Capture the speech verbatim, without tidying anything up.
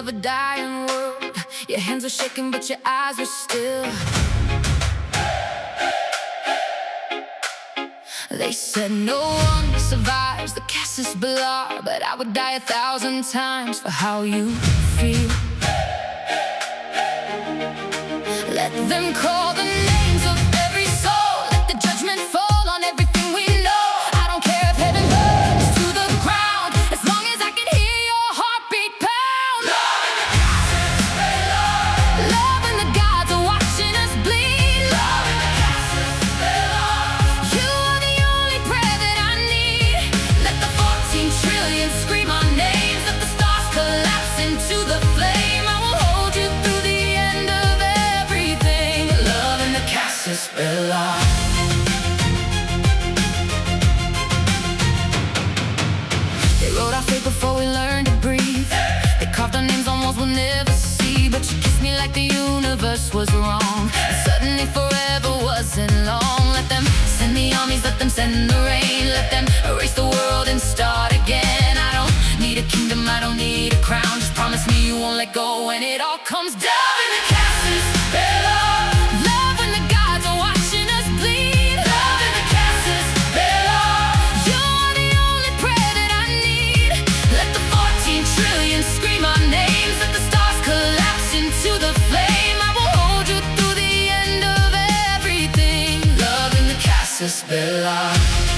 of a dying world. Your hands were shaking, but your eyes were still. They said no one survives the Casus Belli, but I would die a thousand times for how you feel. Let them call the names of every soul. Let the judgment fall on everything we know. I don't care if heaven burns to the ground, as long as I can hear your heartbeat pound. Love in the Casus Belli. Love and the gods are watching us bleed. Love in the Casus Belli. You are the only prayer that I need. Let the fourteen trillion scream our names. Let the stars collapse into the flame. I will hold you through the end of everything. Love in the Casus Belli. They wrote our fate before we learned to breathe. They carved our names on walls we'll never see. But you kissed me like the universe was wrong, and suddenly forever wasn't long. Let them send the armies, let them send the rain. Let them erase the world and start again. I don't need a kingdom, I don't need a crown. Just promise me you won't let go when it all comes down. Love in the Casus Belli. Love when the gods are watching us bleed. Love in the Casus Belli. You're the only prayer that I need. Let the fourteen trillion scream our names. Let the stars collapse into the flame. I will hold you through the end of everything. Love in the Casus Belli.